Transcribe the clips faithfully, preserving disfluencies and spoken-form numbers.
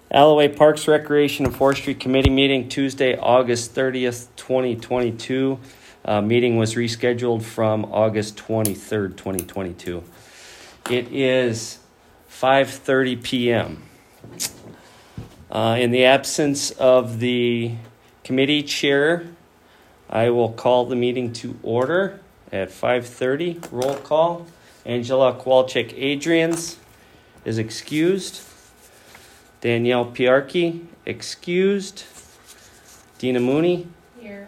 Alloway Parks, Recreation, and Forestry Committee meeting Tuesday, August thirtieth, twenty twenty-two. Uh, meeting was rescheduled from August twenty-third, twenty twenty-two. It is five thirty p.m. Uh, in the absence of the committee chair, I will call the meeting to order at five thirty. Roll call. Angela Kowalczyk-Adrians is excused. Danielle Piarki, excused. Dina Mooney. Here.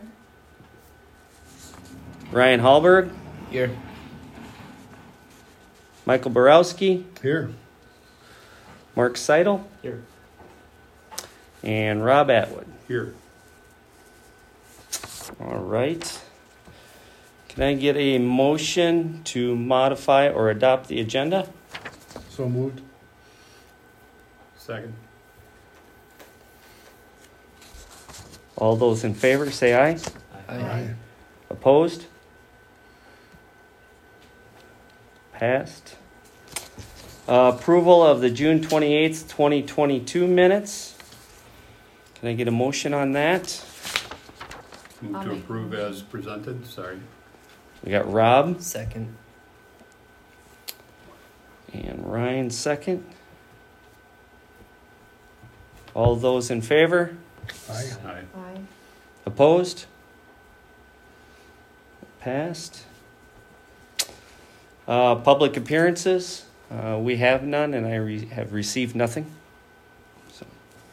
Ryan Hallberg. Here. Michael Borowski. Here. Mark Seidel. Here. And Rob Atwood. Here. All right. Can I get a motion to modify or adopt the agenda? So moved. Second. All those in favor say aye. Aye. Opposed? Passed. Uh, approval of the June twenty-eighth, twenty twenty-two minutes. Can I get a motion on that? Move I'll to make approve the as presented. Sorry. We got Rob Second. and Ryan second. All those in favor? Aye. Aye. Aye. Opposed? Passed. Uh, public appearances. Uh, we have none, and I re- have received nothing. So.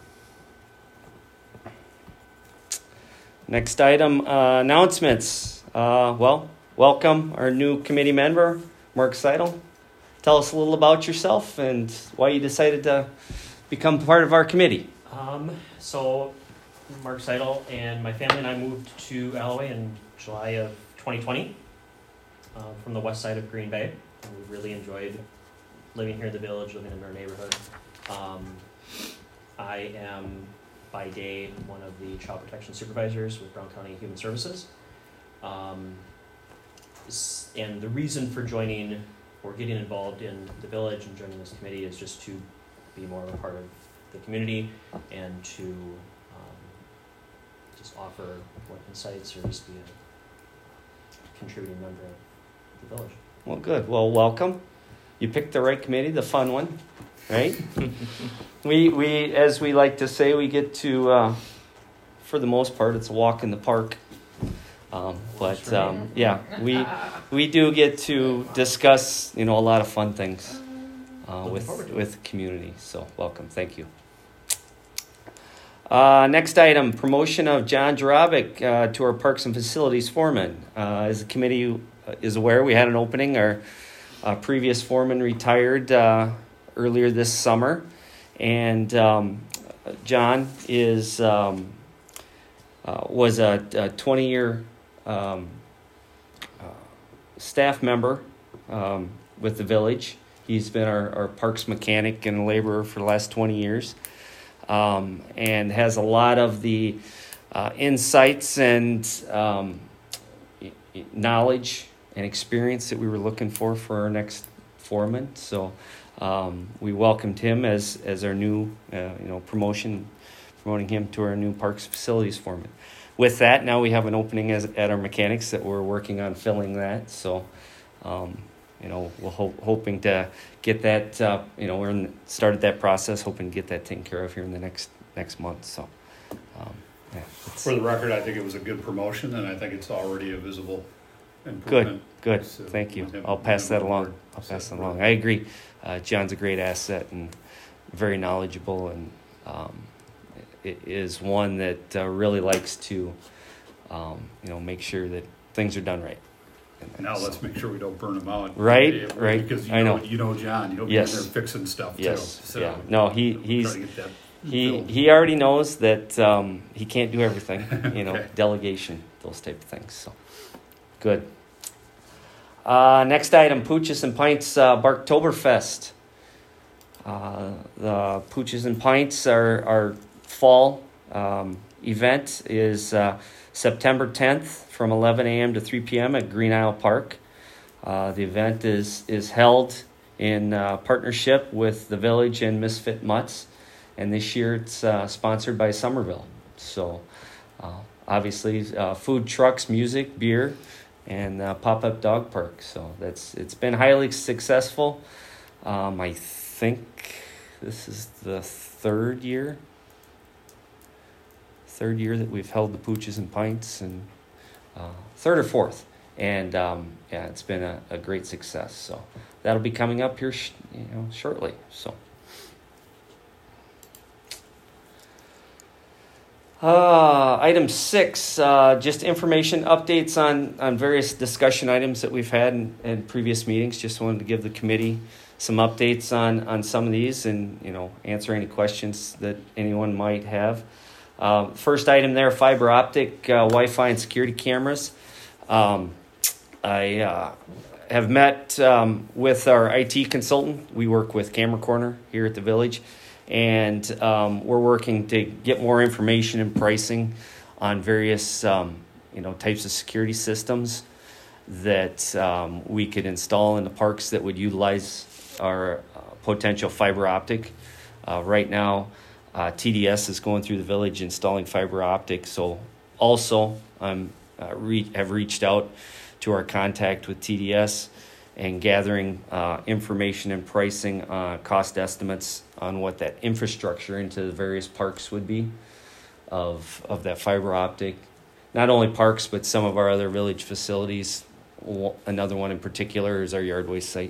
Next item, uh, announcements. Uh, well, welcome our new committee member, Mark Seidel. Tell us a little about yourself and why you decided to become part of our committee. Um, so, Mark Seidel and my family and I moved to Alloway in July of twenty twenty uh, from the west side of Green Bay. And we really enjoyed living here in the village, living in our neighborhood. Um, I am, by day, one of the child protection supervisors with Brown County Human Services. Um, s- and the reason for joining or getting involved in the village and joining this committee is just to be more of a part of the community and to um, just offer what insights or just be a contributing member of the village. Well, good. Well, welcome. You picked the right committee, the fun one, right? we, we, as we like to say, we get to, uh, for the most part, it's a walk in the park. Um, but um, yeah, we we do get to discuss, you know, a lot of fun things uh, with with community. So welcome, thank you. Uh, next item: promotion of John Jarabic uh, to our Parks and Facilities foreman. Uh, as the committee is aware, we had an opening. Our uh, previous foreman retired uh, earlier this summer, and um, John is um, uh, was a twenty-year um, uh, staff member um, with the village. He's been our, our parks mechanic and laborer for the last twenty years, um, and has a lot of the uh, insights and um, knowledge and experience that we were looking for for our next foreman. So um, we welcomed him as as our new, uh, you know, promotion, promoting him to our new parks facilities foreman. With that, now we have an opening as at our mechanics that we're working on filling that. So, um, you know, we're ho- hoping to get that. Uh, you know, we're in, started that process, hoping to get that taken care of here in the next next month. So, um, yeah. For the record, I think it was a good promotion, and I think it's already a visible Good, improvement. good. So, Thank you. with him- I'll pass with that him along. aboard. I'll So, pass that along. I agree. Uh, John's a great asset and very knowledgeable, and um, it is one that uh, really likes to, um, you know, make sure that things are done right. And Now so- let's make sure we don't burn him out. Right, Yeah, right. Because you I know, know. you know John, he'll be Yes. in there fixing stuff Yes. too. So Yeah. No, he try he's to get that he filled. he already knows that um, he can't do everything. You know, Okay. delegation, those type of things. So good. Uh, next item: Pooches and Pints uh, Barktoberfest. Uh, the Pooches and Pints, our our fall um, event is uh, September tenth from eleven a.m. to three p.m. at Green Isle Park. Uh, the event is is held in uh, partnership with the village and Misfit Mutts, and this year it's uh, sponsored by Somerville. So uh, obviously uh, food trucks, music, beer, and uh, pop-up dog park. So that's it's been highly successful. Um, I think this is the third year, third year that we've held the Pooches and Pints, and uh, third or fourth. And um, yeah, it's been a, a great success. So that'll be coming up here, sh- you know, shortly. So. Uh, item six, uh, just information updates on, on various discussion items that we've had in, in previous meetings. Just wanted to give the committee some updates on, on some of these, and, you know, answer any questions that anyone might have. Uh, first item there, fiber optic, uh, Wi-Fi and security cameras. Um, I uh, have met um, with our I T consultant. We work with Camera Corner here at the village. And um, we're working to get more information and pricing on various, um, you know, types of security systems that um, we could install in the parks that would utilize our uh, potential fiber optic. Uh, right now, uh, T D S is going through the village installing fiber optic. So also, I um, uh, re- have reached out to our contact with T D S and gathering uh, information and pricing, uh, cost estimates on what that infrastructure into the various parks would be of of that fiber optic. Not only parks, but some of our other village facilities. Another one in particular is our yard waste site.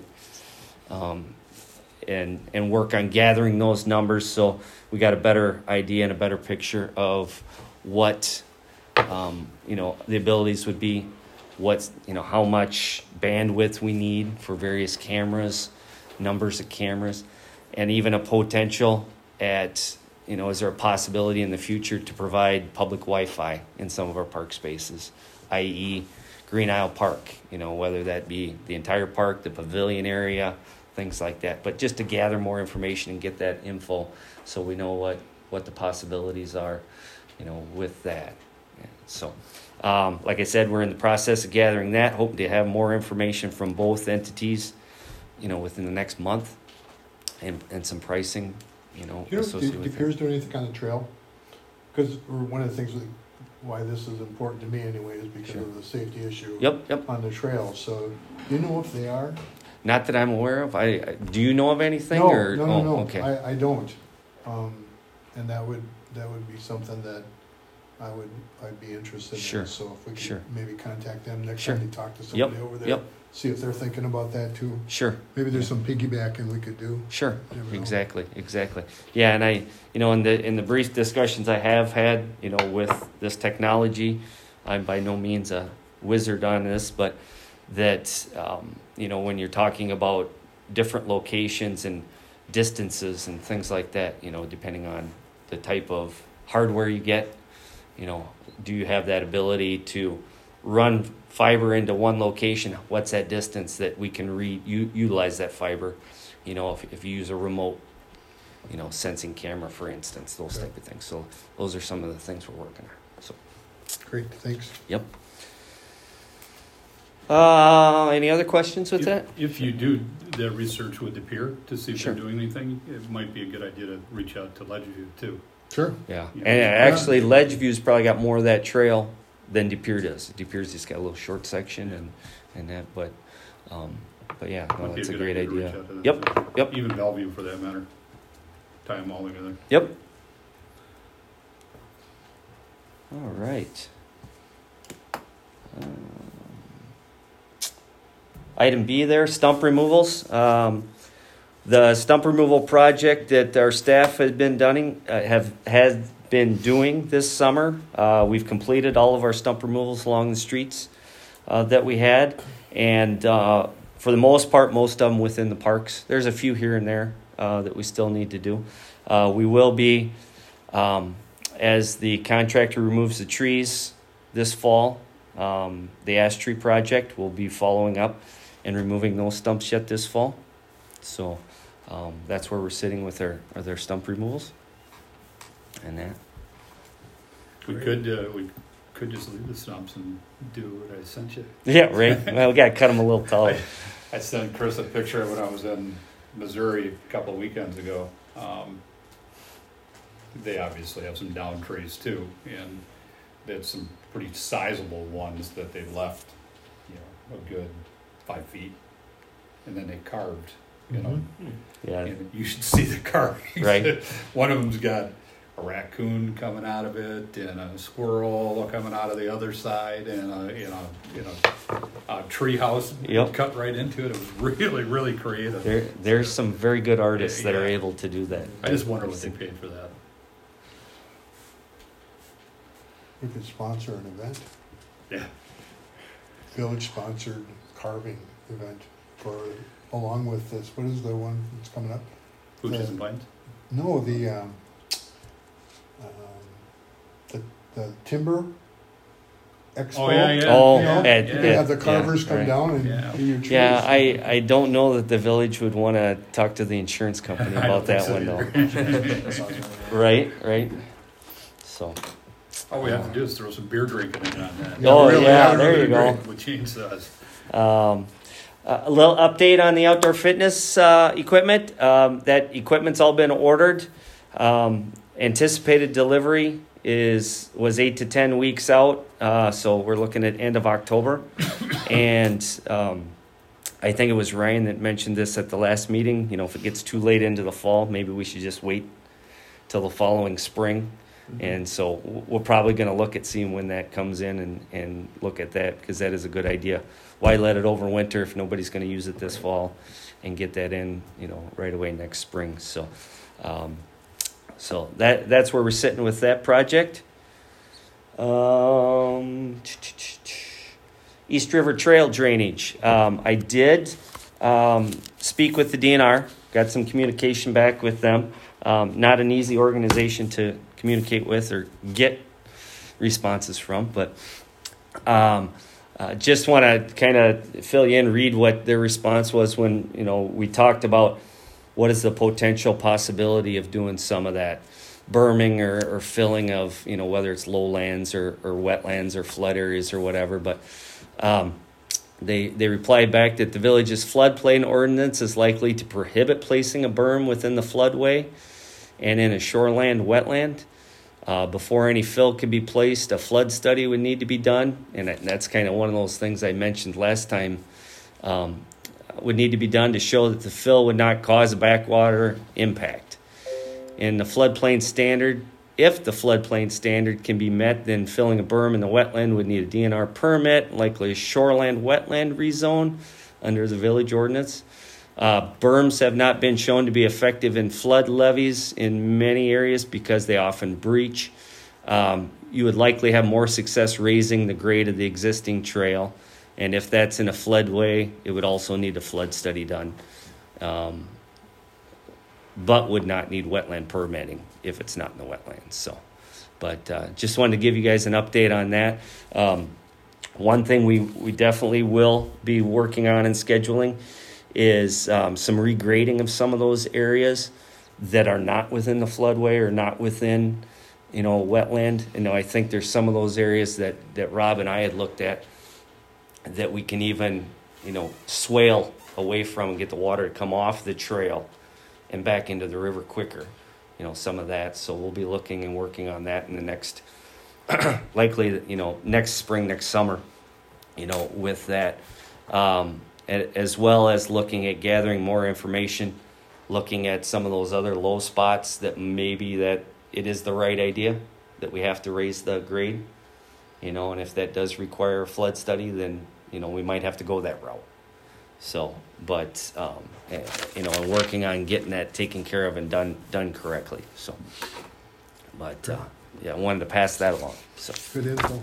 Um, and and work on gathering those numbers so we got a better idea and a better picture of what um, you know the abilities would be, what's you know how much bandwidth we need for various cameras, numbers of cameras, and even a potential at, you know, is there a possibility in the future to provide public Wi-Fi in some of our park spaces, that is. Green Isle Park, you know, whether that be the entire park, the pavilion area, things like that. But just to gather more information and get that info so we know what, what the possibilities are, you know, with that. Yeah, so... Um, like I said, we're in the process of gathering that, hoping to have more information from both entities, you know, within the next month, and and some pricing, you know, Do you know, associated do, with do Piers do anything on the trail? Because one of the things with, why this is important to me anyway is because Sure. of the safety issue Yep, yep. on the trail. So, do you know if they are? Not that I'm aware of. I, I do you know of anything? No, or, no, no, oh, no. Okay. I, I don't. Um, and that would that would be something that I would I'd be interested Sure. in. So if we could Sure. maybe contact them next Sure. time they talk to Yep, somebody over there, yep. see if they're thinking about that too. Sure. Maybe there's Yeah. some piggybacking we could do. Sure. You never know. Exactly. Exactly. Yeah, and I, you know, in the in the brief discussions I have had, you know, with this technology, I'm by no means a wizard on this, but that um, you know, when you're talking about different locations and distances and things like that, you know, depending on the type of hardware you get, you know, do you have that ability to run fiber into one location? What's that distance that we can re- u- utilize that fiber? You know, if if you use a remote, you know, sensing camera, for instance, those Okay. type of things. So those are some of the things we're working on. So, Great, thanks. yep. Uh, any other questions with If- that? If you do that research with the peer to see if Sure. they're doing anything, it might be a good idea to reach out to Ledgeview too. Sure. Yeah, Yeah. and actually, Ledgeview's probably got more of that trail than De Pere does. De Pere's just got a little short section and, and that, but, um, but yeah, no, Might be that's a good great to reach idea. out to them. Yep, yep. Even Bellevue for that matter. Tie them all together. Yep. All right. Um, item B there, stump removals. Um, the stump removal project that our staff has been doing, uh, have has been doing this summer. Uh, we've completed all of our stump removals along the streets uh, that we had, and uh, for the most part, most of them within the parks. There's a few here and there uh, that we still need to do. Uh, we will be, um, as the contractor removes the trees this fall, um, the ash tree project will be following up and removing those stumps yet this fall. So um, that's where we're sitting with our, with our stump removals and that. We could, uh, we could just leave the stumps and do what I sent you. Yeah, right. Well, we got to cut them a little taller. I sent Chris a picture when I was in Missouri a couple of weekends ago. Um, they obviously have some down trees too, and they had some pretty sizable ones that they left, you know, a good five feet, and then they carved, you know, Mhm. Yeah. and you should see the carvings. Right. One of them's got a raccoon coming out of it, and a squirrel coming out of the other side, and a, you know, you know, a tree house Yep. cut right into it. It was really, really creative. There, there's some very good artists that are Yeah. able to do that. I just wonder what they paid for that. We could sponsor an event, Yeah. village-sponsored carving event for, along with this, what is the one that's coming up? Hooches and Pines? No, the, um, um, the, the timber expo. Oh, yeah, yeah. Oh, Yeah. Ed, You Yeah. can have the carvers yeah, come right. down and Yeah. do your trees. Yeah, I, I don't know that the village would want to talk to the insurance company I don't about think that so one though. either. Right, right. So, All we have to do is throw some beer drinking in on that. Yeah, oh really, yeah, yeah, there really you go. With chainsaws. Um, uh, a little update on the outdoor fitness uh, equipment. Um, that equipment's all been ordered. Um, anticipated delivery is was eight to ten weeks out, uh, so we're looking at end of October. And um, I think it was Ryan that mentioned this at the last meeting. You know, if it gets too late into the fall, maybe we should just wait till the following spring. And so w- we're probably going to look at seeing when that comes in and, and look at that, because that is a good idea. Why let it overwinter if nobody's going to use it this fall, and get that in, you know, right away next spring. So, um, so that that's where we're sitting with that project. Um, East River Trail drainage. Um, I did um, speak with the D N R. Got some communication back with them. Um, not an easy organization to communicate with or get responses from, but um, uh, just want to kind of fill you in, read what their response was when, you know, we talked about what is the potential possibility of doing some of that berming or, or filling of, you know, whether it's lowlands or, or wetlands or flood areas or whatever. But um, they they replied back that the village's floodplain ordinance is likely to prohibit placing a berm within the floodway and in a shoreland wetland. Uh, before any fill can be placed, a flood study would need to be done, and that, that's kind of one of those things I mentioned last time. Um, would need to be done to show that the fill would not cause a backwater impact. In the floodplain standard, if the floodplain standard can be met, then filling a berm in the wetland would need a D N R permit, likely a shoreland wetland rezone under the village ordinance. Uh, berms have not been shown to be effective in flood levees in many areas because they often breach. Um, you would likely have more success raising the grade of the existing trail. And if that's in a floodway, it would also need a flood study done, um, but would not need wetland permitting if it's not in the wetlands. So, but uh, just wanted to give you guys an update on that. Um, one thing we, we definitely will be working on and scheduling is um, some regrading of some of those areas that are not within the floodway or not within, you know, wetland. You know, I think there's some of those areas that, that Rob and I had looked at that we can even, you know, swale away from and get the water to come off the trail and back into the river quicker, you know, some of that. So we'll be looking and working on that in the next, likely, you know, next spring, next summer, you know, with that. Um, as well as looking at gathering more information, looking at some of those other low spots that maybe that it is the right idea that we have to raise the grade, you know, and if that does require a flood study, then, you know, we might have to go that route. So, but, um, you know, and working on getting that taken care of and done, done correctly. So, but, uh, yeah, I wanted to pass that along. So, Good info.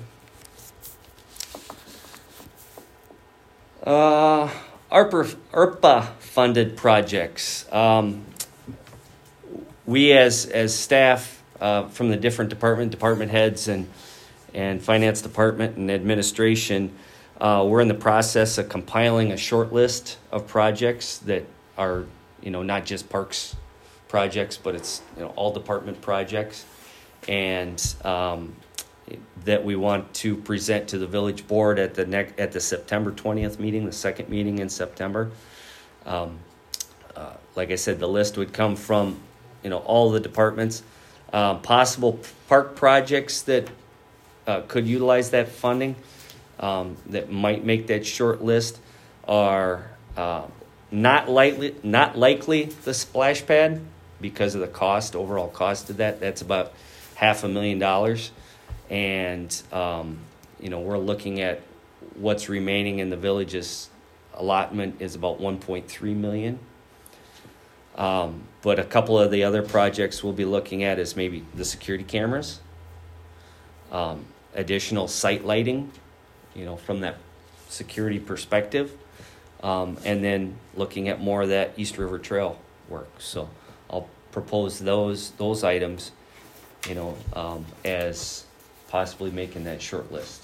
Uh, ARPA, ARPA funded projects. Um, we as as staff uh, from the different department department heads and and finance department and administration, uh, we're in the process of compiling a short list of projects that are, you know, not just parks projects, but it's, you know, all department projects, and um, that we want to present to the village board at the next at the September twentieth meeting, the second meeting in September. Um, uh, like I said, the list would come from, you know, all the departments. Uh, possible park projects that uh, could utilize that funding um, that might make that short list are uh, not likely, not likely the splash pad because of the cost, overall cost of that. That's about half a million dollars, and um, you know we're looking at what's remaining in the village's allotment is about one point three million. Um, but a couple of the other projects we'll be looking at is maybe the security cameras, um, additional site lighting, you know, from that security perspective, um, and then looking at more of that East River Trail work. So I'll propose those those items, you know, um, as possibly making that short list,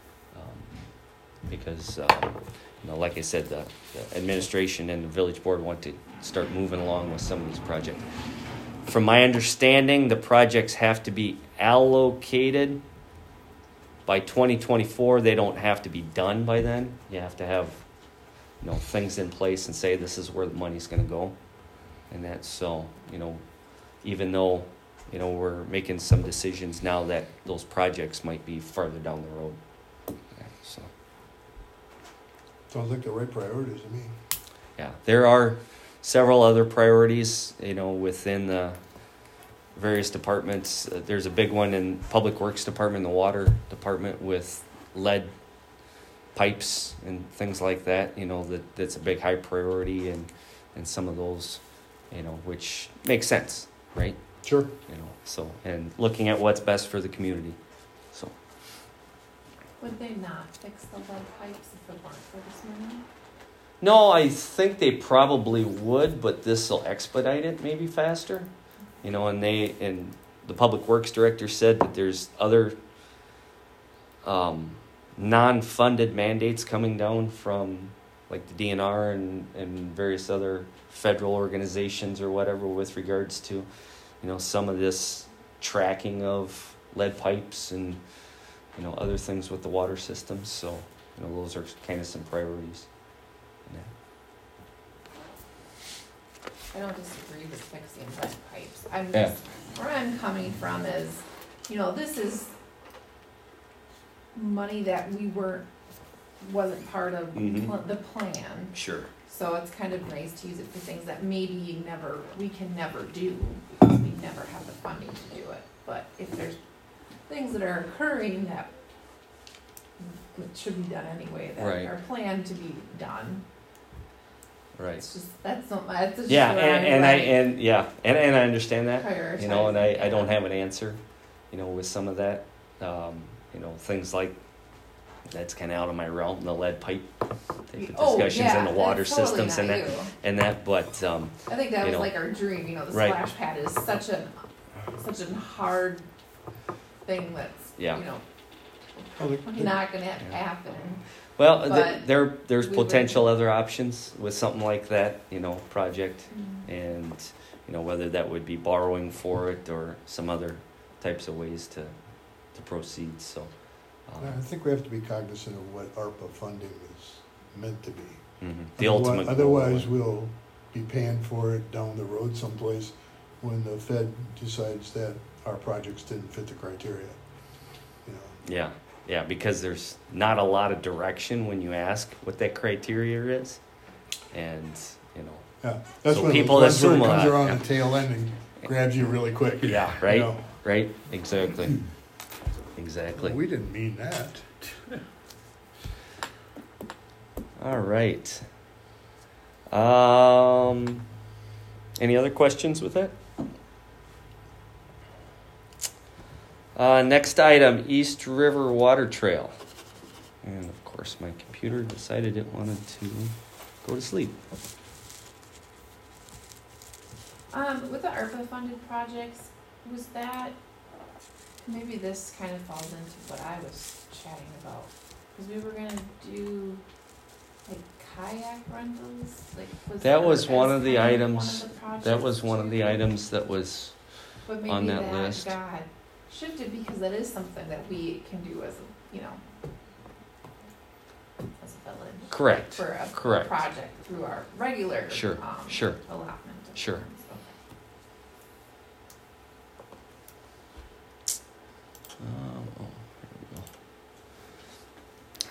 um, because um, you know, like I said, the, the administration and the village board want to start moving along with some of these projects. From my understanding, the projects have to be allocated by twenty twenty-four. They don't have to be done by then. You have to have, you know, things in place and say this is where the money's going to go, and that's so. You know, even though, you know, we're making some decisions now that those projects might be farther down the road. Yeah, so Sounds like the right priorities to me. yeah, there are several other priorities, you know, within the various departments. Uh, there's a big one in Public Works Department, the Water Department, with lead pipes and things like that. You know, that that's a big high priority, and and some of those, you know, which makes sense, right? Sure. You know, so and looking at what's best for the community. So Would they not fix the lead pipes if it weren't for this money? no, I think they probably would, but this will expedite it maybe faster. You know, and they and the public works director said that there's other um, non-funded mandates coming down from like the D N R and, and various other federal organizations or whatever with regards to, you know, some of this tracking of lead pipes and, you know, other things with the water systems. So, you know, those are kind of some priorities. Yeah. I don't disagree with fixing lead pipes. I'm Yeah. just, where I'm coming from is, you know, this is money that we weren't, wasn't part of Mhm. pl- the plan. Sure. So it's kind of nice to use it for things that maybe you never, we can never do, because we never have the funding to do it. But if there's things that are occurring that should be done anyway, that Right. are planned to be done, Right. it's just, that's not, that's just Yeah, where and, I'm and I like and yeah, and, and I understand that. You know, and I, I don't prioritizing, have an answer, you know, with some of that. Um, you know, things like that's kind of out of my realm, the lead pipe type of Oh, discussions yeah, and the water that's totally systems and not that you. and that. But um, I think that you was know, like our dream, you know, the right. splash pad is such a, such a hard thing that's, Yeah. you know, Well, the- the- not gonna Yeah. happen. well, th- But there there's we would- potential other options with something like that, you know, project, Mm. and you know whether that would be borrowing for it or some other types of ways to to proceed. So. Um, I think we have to be cognizant of what ARPA funding is meant to be. mhm. The Otherwise- ultimate. goal, Otherwise, but- we'll be paying for it down the road someplace when the Fed decides that our projects didn't fit the criteria. You know, Yeah, yeah, because there's not a lot of direction when you ask what that criteria is, and you know, yeah, that's So when people that's when it assume a comes lot, around yeah. the tail end and grabs you really quick. yeah, you right, know. right, exactly, exactly. We didn't mean that. All right. Um, any other questions with that? Uh, next item, East River Water Trail. And of course, my computer decided it wanted to go to sleep. Um, with the ARPA funded projects, was that, maybe this kind of falls into what I was chatting about. Cause we were gonna do like kayak rentals, like was That was as one of the kind items- one of the projects That was one of the too? items that was, But maybe on that that list. got shifted because that is something that we can do as a, you know, as a village. correct, For a correct. project through our regular, Sure, um, sure. allotment of Sure. funds. Okay.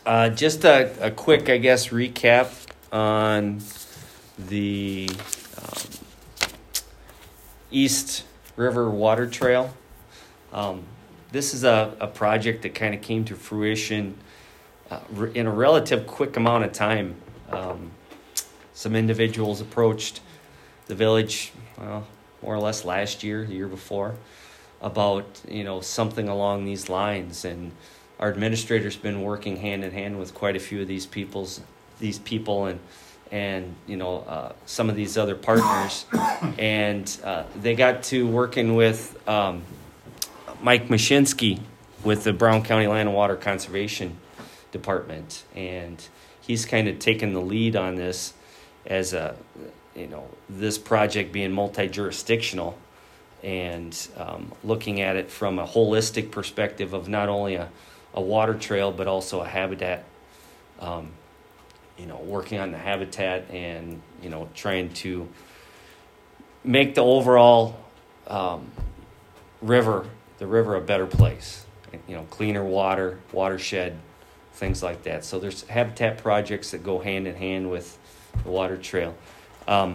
Uh, just a, a quick, I guess, recap on the um, East River Water Trail. Um, this is a, a project that kind of came to fruition uh, re- in a relative quick amount of time. Um, some individuals approached the village, well, more or less last year, the year before, about, you know, something along these lines, and our administrator's been working hand in hand with quite a few of these people's these people and and you know uh, some of these other partners, and uh, they got to working with um, Mike Mashinsky with the Brown County Land and Water Conservation Department, and he's kind of taken the lead on this as a you know this project being multi-jurisdictional, and um, looking at it from a holistic perspective of not only a a water trail, but also a habitat, um, you know, working on the habitat and, you know, trying to make the overall um, river, the river a better place, you know, cleaner water, watershed, things like that. So there's habitat projects that go hand in hand with the water trail. Um,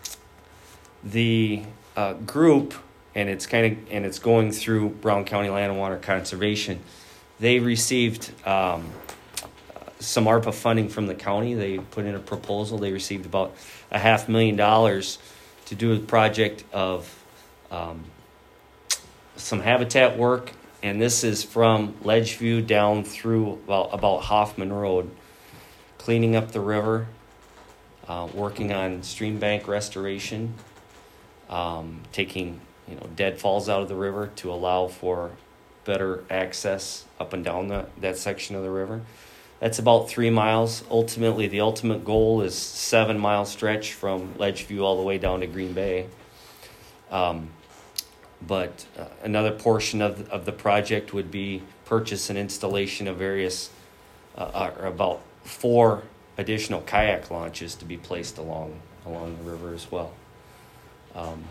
the uh, group, and it's kind of, and it's going through Brown County Land and Water Conservation. They received um, some ARPA funding from the county. They put in a proposal. They received about a half million dollars to do a project of um, some habitat work. And this is from Ledgeview down through about, about Hoffman Road, cleaning up the river, uh, working on stream bank restoration, um, taking you know deadfalls out of the river to allow for better access up and down the, that section of the river. That's about three miles. Ultimately, the ultimate goal is seven mile stretch from Ledgeview all the way down to Green Bay. Um, but uh, another portion of of the project would be purchase and installation of various, uh, or about four additional kayak launches to be placed along along the river as well. Um,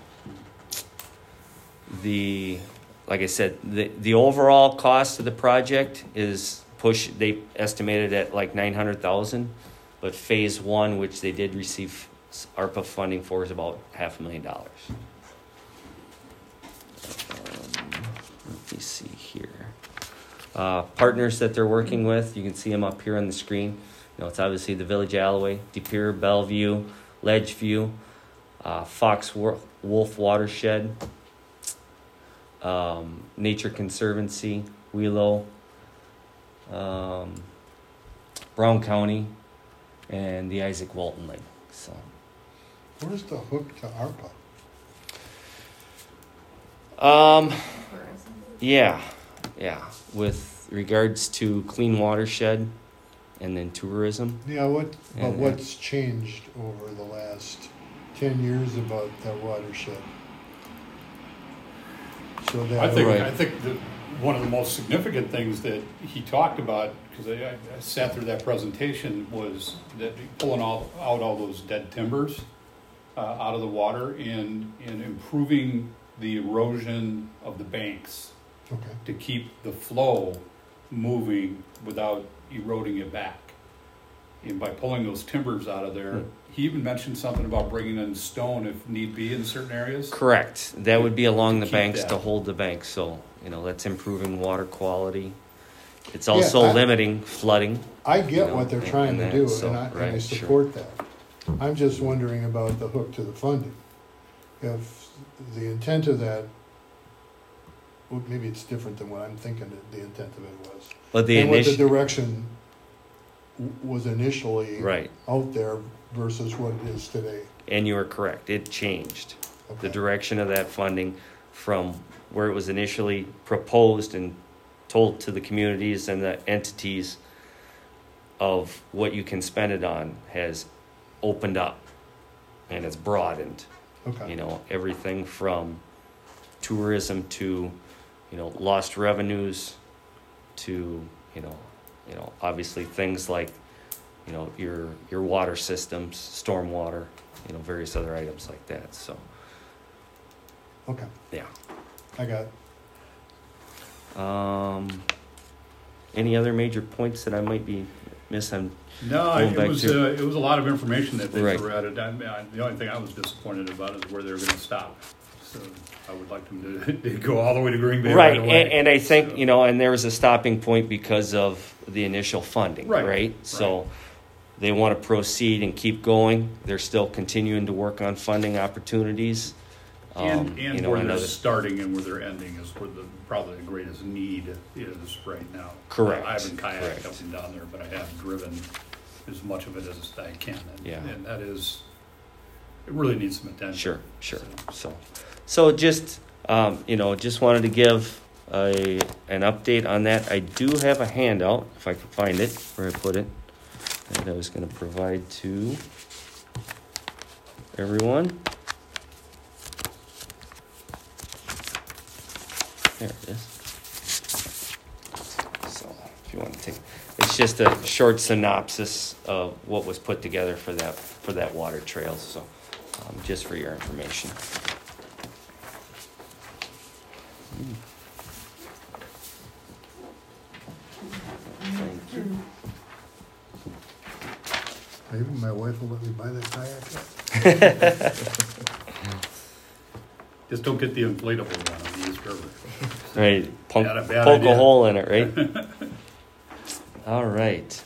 the Like I said, the the overall cost of the project is push. They estimated at like nine hundred thousand, but phase one, which they did receive ARPA funding for, is about half a million dollars. Um, let me see here. Uh, partners that they're working with, you can see them up here on the screen. You know, it's obviously the Village Alloway, De Pere, Bellevue, Ledgeview, uh, Fox Wolf Watershed. Um, Nature Conservancy, Wheelo, um, Brown County, and the Isaac Walton Lake. So, Where's the hook to ARPA? um, yeah, yeah. With regards to clean watershed, and then tourism. Yeah, what, but And- what's changed over the last ten years about that watershed? So that. I think, Right. I think that one of the most significant things that he talked about, because I, I sat through that presentation, was that pulling all, out all those dead timbers uh, out of the water and, and improving the erosion of the banks Okay, to keep the flow moving without eroding it back. And by pulling those timbers out of there, Hmm. he even mentioned something about bringing in stone if need be in certain areas. Correct. That would be along the Keep banks that. to hold the banks. So, you know, that's improving water quality. It's also I- limiting flooding. I You get know, what they're and- trying and to that, do, so, and I, and I right, sure. support that. I'm just wondering about the hook to the funding. If the intent of that, well, maybe it's different than what I'm thinking that the intent of it was. But the And what the initial, direction w- was initially right. out there versus what it is today. And you are correct. It changed. The Okay. direction of that funding from where it was initially proposed and told to the communities and the entities of what you can spend it on has opened up and it's broadened. Okay. You know, everything from tourism to, you know, lost revenues to, you know, you know, obviously things like, you know, your your water systems, stormwater, you know, various other items like that. So, Okay, yeah. I got it. Um, any other major points that I might be missing? No, Going it back was, to- uh, it was a lot of information that they Right. threw at it. I mean, I- the only thing I was disappointed about is where they were gonna stop. So I would like them to, to go all the way to Green Bay Right, right away. and, and I think, So- you know, and there was a stopping point because of the initial funding, Right, right? So they want to proceed and keep going. They're still continuing to work on funding opportunities. Um, And, you and know, where I know they're that- starting and where they're ending is where the, probably the greatest need is right now. Correct, I haven't kayaked correct. up and down there, but I have driven as much of it as I can. And- Yeah. And that is, it really needs some attention. Sure, sure. So, so just, um, you know, just wanted to give a, an update on that. I do have a handout, if I can find it, where I put it, that I was going to provide to everyone. There it is. So, if you want to take, it's just a short synopsis of what was put together for that for that water trail. So, um, just for your information. Thank you. Maybe my wife will let me buy that kayak yet. Just don't get the inflatable one on the East River. Right, punk, Bad- bad poke idea. a hole in it, right? All right.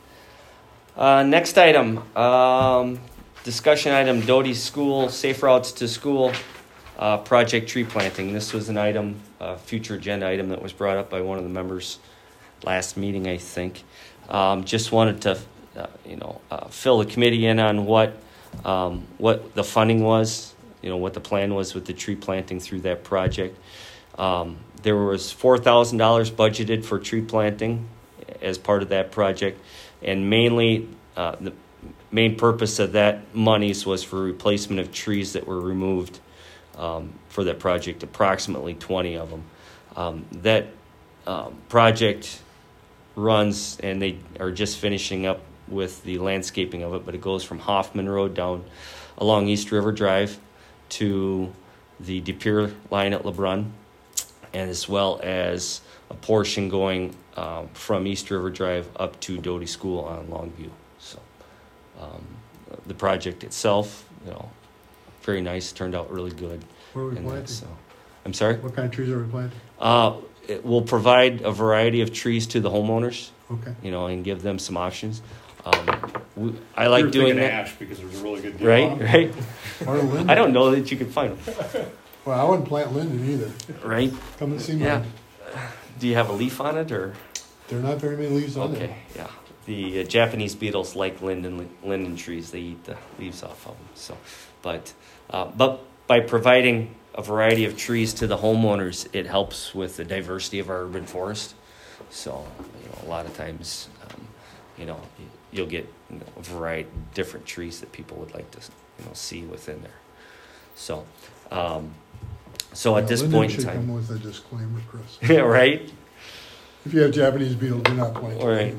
Uh, next item, um, discussion item: Doty School Safe Routes to School uh, project tree planting. This was an item, a future agenda item that was brought up by one of the members last meeting, I think. Um, just wanted to, uh, you know, uh, fill the committee in on what um, what the funding was. You know, what the plan was with the tree planting through that project. Um, there was four thousand dollars budgeted for tree planting as part of that project, and mainly uh, the main purpose of that monies was for replacement of trees that were removed um, for that project, approximately twenty of them. Um, that um, project runs, and they are just finishing up with the landscaping of it, but it goes from Hoffman Road down along East River Drive to the De Pere line at LeBrun, and as well as a portion going um, from East River Drive up to Doty School on Longview. So um, the project itself, you know, very nice, turned out really good. Where are we And planting? that's, uh, I'm sorry? What kind of trees are we planting? Uh, it will provide a variety of trees to the homeowners, Okay. you know, and give them some options. Um, we, I like We were doing thinking that. ash because there's a really good deal Right, on 'em. right. Or linden. I don't know that you can find them, Well, I wouldn't plant linden either. right? Come and see mine. Yeah. Do you have a leaf on it, or? There are not very many leaves on Okay, there. yeah. The uh, Japanese beetles like linden linden trees. They eat the leaves off of them. So, but uh, but by providing a variety of trees to the homeowners, it helps with the diversity of our urban forest. So, you know, a lot of times, um, you know, you'll get you know, a variety of different trees that people would like to, you know, see within there. So, um, so at Now, this linden point in should time, come with a disclaimer, Chris. yeah, right. If you have Japanese beetles, do not plant. All right.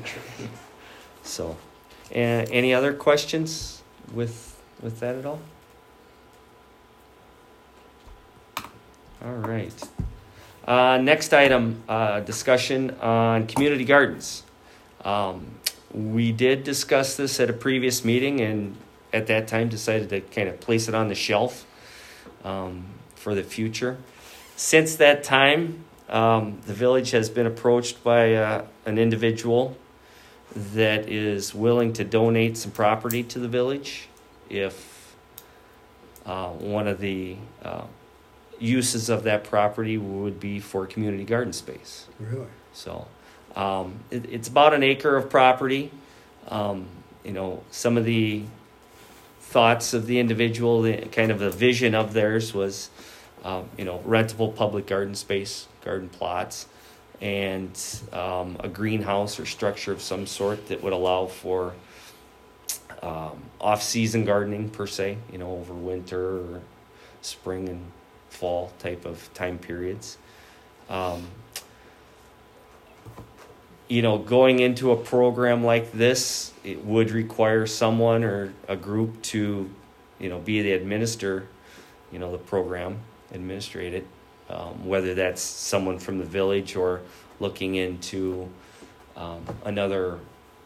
So, uh, any other questions with with that at all? All right. Uh, next item, uh, discussion on community gardens. Um, we did discuss this at a previous meeting, and at that time decided to kind of place it on the shelf um, for the future. Since that time, um, the village has been approached by uh, an individual that is willing to donate some property to the village if uh, one of the uh, uses of that property would be for community garden space. Really? So um, it, it's about an acre of property. Um, you know, some of the thoughts of the individual, the kind of the vision of theirs was, um, you know, rentable public garden space, garden plots, and um, a greenhouse or structure of some sort that would allow for um, off-season gardening per se, you know, over winter or spring and fall type of time periods. Um, you know, going into a program like this, it would require someone or a group to, you know, be the administer, you know, the program, administrate it, um, whether that's someone from the village or looking into um, another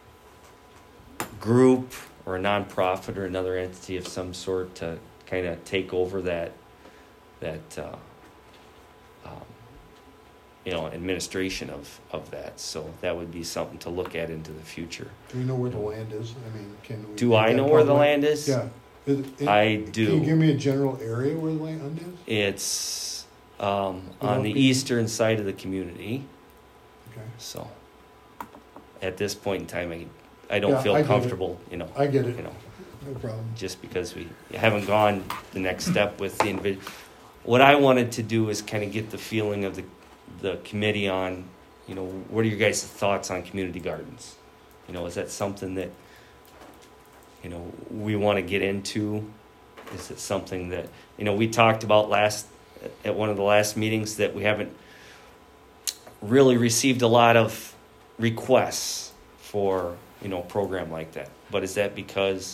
group or a nonprofit or another entity of some sort to kind of take over that that uh, um, you know administration of, of that. So that would be something to look at into the future. Do we know where the land is? I mean, can we? Do make I that know where the public? land is? Yeah. Is it- I Can you do. give me a general area where the land is? It's um, on the Without being- eastern side of the community. Okay, So at this point in time, I, I don't Yeah, feel I get it. comfortable, you know, I get you it, know, no problem. just because we haven't gone the next step with the individual. What I wanted to do is kind of get the feeling of the the committee on, you know, what are your guys' thoughts on community gardens? You know, is that something that, you know, we want to get into? Is it something that, you know, we talked about last, at one of the last meetings, that we haven't really received a lot of requests for, you know, a program like that. But is that because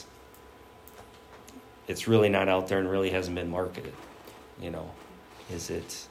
it's really not out there and really hasn't been marketed? You know, is it,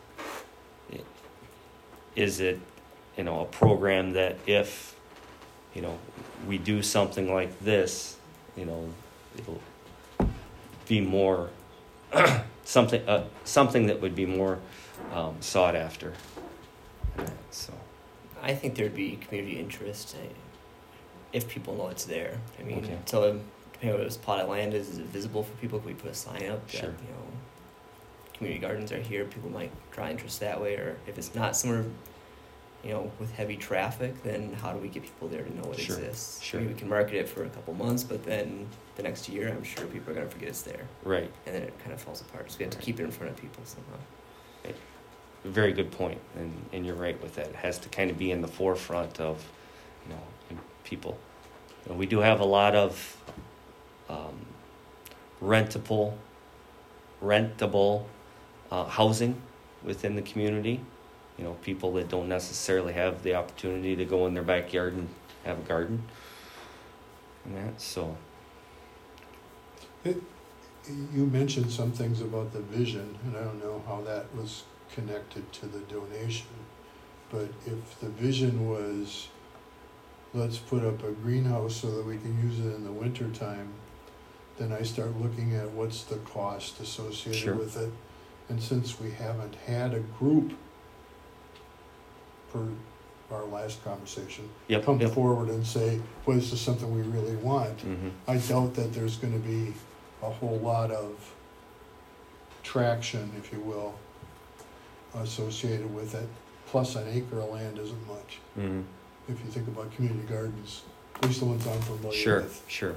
is it, you know, a program that if, you know, we do something like this, you know, it'll be more something, uh, something that would be more um, sought after. So. I think there'd be community interest eh, if people know it's there. I mean, Okay. so depending on what this plot of land is, is it visible for people? Can we put a sign up that, Sure. you know, community gardens are here? People might draw interest that way. Or if it's not somewhere, you know, with heavy traffic, then how do we get people there to know it Sure. exists? Sure. I mean, we can market it for a couple months, but then the next year, I'm sure people are going to forget it's there. Right. And then it kind of falls apart. So we have to Right. keep it in front of people somehow. Very good point, and, and you're right with that. It has to kind of be in the forefront of, you know, in people. You know, we do have a lot of um, rentable, rentable uh, housing within the community. You know, people that don't necessarily have the opportunity to go in their backyard and have a garden. And that, so, You mentioned some things about the vision, and I don't know how that was connected to the donation. But if the vision was, let's put up a greenhouse so that we can use it in the wintertime, then I start looking at what's the cost associated Sure. with it. And since we haven't had a group, per our last conversation, yep, come yep. forward and say, well, this is something we really want, Mm-hmm. I doubt that there's gonna be a whole lot of traction, if you will, associated with it. Plus, an acre of land isn't much, Mm-hmm. if you think about community gardens, at least the ones I'm familiar Sure, with. sure.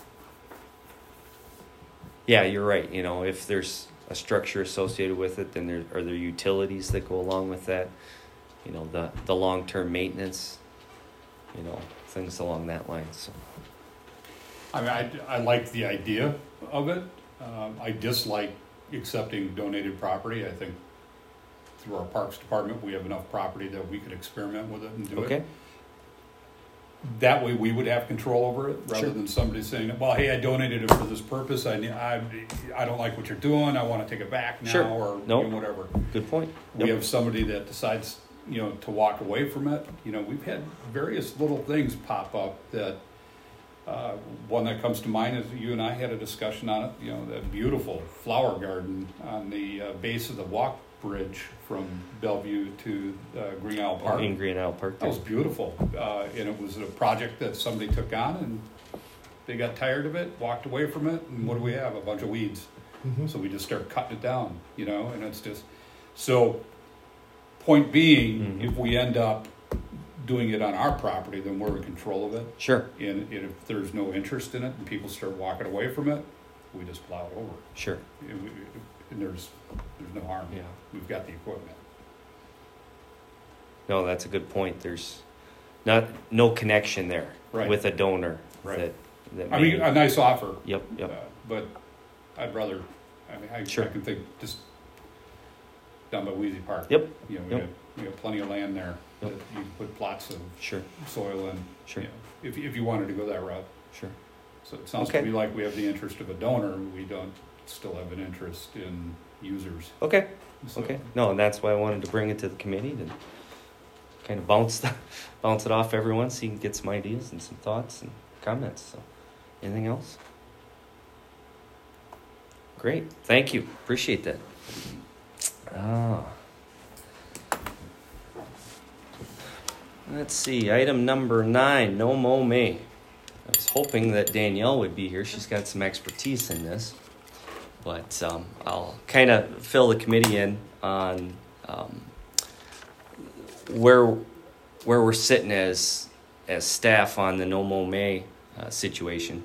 Yeah, you're right. You know, if there's a structure associated with it, then there are there utilities that go along with that. You know, the the long-term maintenance. You know, things along that line. So, I mean, I, I like the idea of it. Um, I dislike accepting donated property. I think through our Parks Department, we have enough property that we could experiment with it and do okay. it. That way we would have control over it, rather Sure. than somebody saying, well, hey, I donated it for this purpose. I, I, I don't like what you're doing. I want to take it back now, Sure. or No. you know, whatever. Good point. We Yep. have somebody that decides, you know, to walk away from it. You know, we've had various little things pop up that, uh, one that comes to mind is you and I had a discussion on it, you know, that beautiful flower garden on the uh, base of the walk bridge from Bellevue to uh, Green Isle Park. In Green Isle Park. That was beautiful. Uh, and it was a project that somebody took on and they got tired of it, walked away from it, and what do we have? A bunch of weeds. Mhm. So we just start cutting it down, you know, and it's just, so point being, Mhm. if we end up doing it on our property, then we're in control of it. Sure, And, and if there's no interest in it and people start walking away from it, we just plow it over. sure. And, we, and there's, there's no harm. Yeah. We've got the equipment. No, that's a good point. There's not no connection there Right. with a donor. Right. That, that I may- mean, a nice offer. Yep. Yep. Uh, but I'd rather, I mean, I, Sure. I can think just down by Wheezy Park. Yep. You know, we Yep. got, we got plenty of land there Yep. that you can put plots of Sure. soil in. Sure. You know, if, if you wanted to go that route. Sure. So it sounds Okay. to me like we have the interest of a donor, we don't still have an interest in users. Okay. So, Okay. No, and that's why I wanted to bring it to the committee to kind of bounce bounce it off everyone so you can get some ideas and some thoughts and comments. So, anything else? Great, thank you, appreciate that. Ah. Let's see, item number nine, no mow May. I was hoping that Danielle would be here. She's got some expertise in this. But um, I'll kind of fill the committee in on um, where where we're sitting as as staff on the no mow May uh, situation.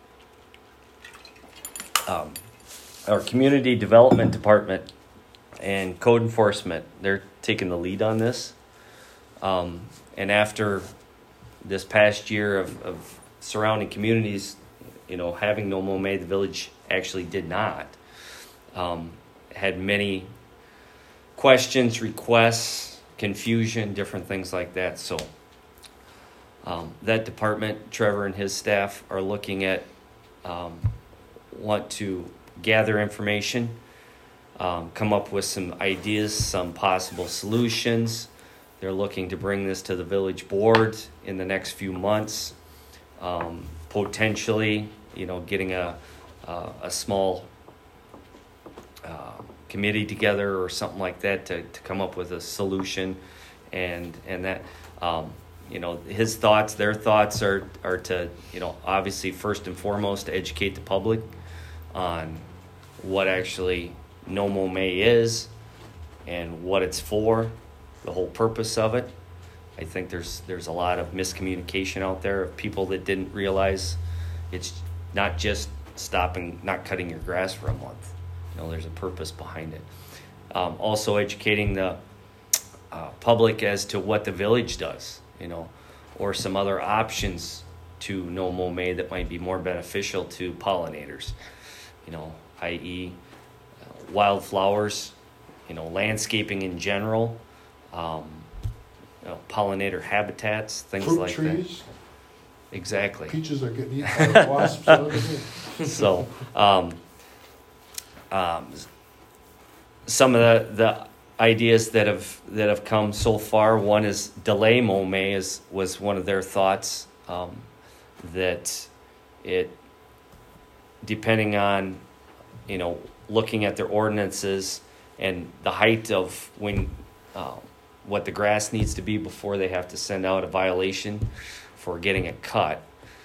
Um, our community development department and code enforcement, they're taking the lead on this. Um, and after this past year of, of surrounding communities, you know, having no mow May, the village actually did not. Um, had many questions, requests, confusion, different things like that. So um, that department, Trevor and his staff are looking at, um, want to gather information, um, come up with some ideas, some possible solutions. They're looking to bring this to the village board in the next few months. Um, potentially, you know, getting a uh, a small uh, committee together or something like that to, to come up with a solution, and and that um, you know, his thoughts, their thoughts are are to, you know, obviously first and foremost to educate the public on what actually no mow May is and what it's for, the whole purpose of it. I think there's there's a lot of miscommunication out there of people that didn't realize it's not just stopping, not cutting your grass for a month. You know, there's a purpose behind it. Um, also educating the uh, public as to what the village does, you know, or some other options to no mow May that might be more beneficial to pollinators, you know, that is uh, wildflowers, you know, landscaping in general, um, you know, pollinator habitats, things Fruit like trees, that. Exactly. peaches are getting eaten by wasps. out of it. So, um, um, some of the, the ideas that have that have come so far. One is delay mow May is was one of their thoughts. Um, that it, depending on, you know, looking at their ordinances and the height of when, uh, what the grass needs to be before they have to send out a violation for getting it cut.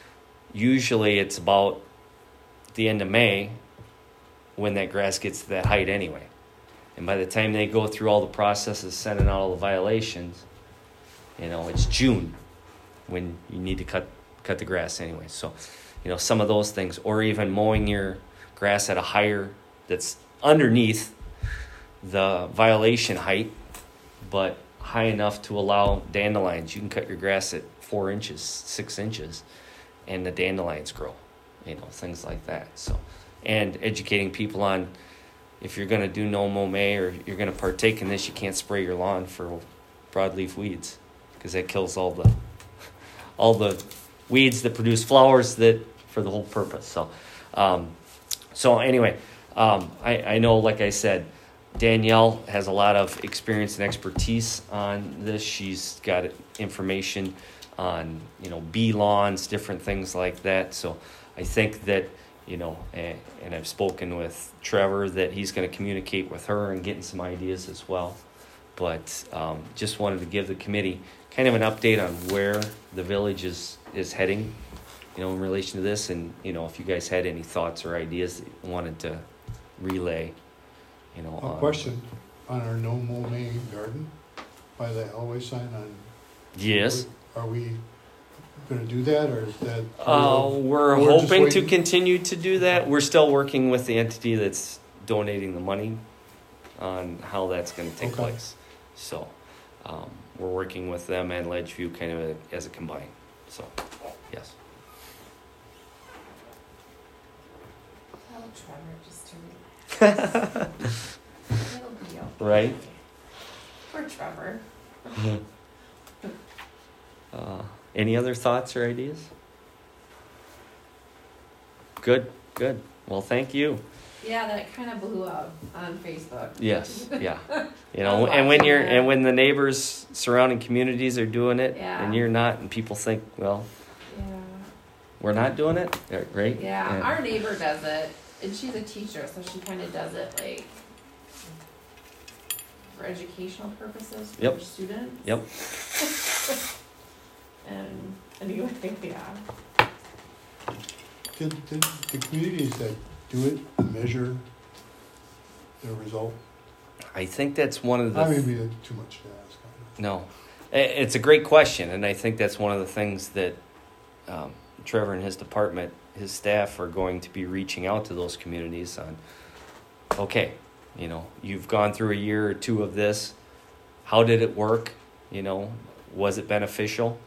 Usually it's about the end of May when that grass gets to that height anyway. And by the time they go through all the processes, sending out all the violations, you know, it's June when you need to cut cut the grass anyway. So, you know, some of those things, or even mowing your grass at a higher, that's underneath the violation height, but high enough to allow dandelions. You can cut your grass at four inches, six inches, and the dandelions grow, you know, things like that. So, and educating people on, if you're going to do no mow May or you're going to partake in this, you can't spray your lawn for broadleaf weeds, because that kills all the all the weeds that produce flowers that for the whole purpose. So, um, so anyway, um, I, I know, like I said, Danielle has a lot of experience and expertise on this. She's got information on, you know, bee lawns, different things like that. So I think that, you know, and, and I've spoken with Trevor that he's going to communicate with her and getting some ideas as well. But um, just wanted to give the committee kind of an update on where the village is, is heading, you know, in relation to this. And, you know, if you guys had any thoughts or ideas that you wanted to relay, you know. A on, question on our no mow May garden by the Elway sign on. Yes. Are we going to do that, or is that? Uh, we're we're just hoping to waiting? continue to do that. We're still working with the entity that's donating the money on how that's going to take Okay. place. So um, we're working with them and Ledgeview kind of a, as a combined. So, yes. Tell Trevor just to relax. It'll be okay. Right? Poor Trevor. Uh, any other thoughts or ideas? Good, good. Well, thank you. Yeah, that kind of blew up on Facebook. Yes, yeah. You know, and when you're and when the neighbors, surrounding communities are doing it, Yeah. and you're not, and people think, well, Yeah. we're not doing it, right? Yeah, And- our neighbor does it, and she's a teacher, so she kind of does it like for educational purposes for Yep. her students. Yep. And anyway, yeah. Did, did the communities that do it measure the result? I think that's one of the. I may be too much to ask. No, I- it's a great question, and I think that's one of the things that um, Trevor and his department, his staff, are going to be reaching out to those communities on. Okay, you know, you've gone through a year or two of this. How did it work? You know, was it beneficial?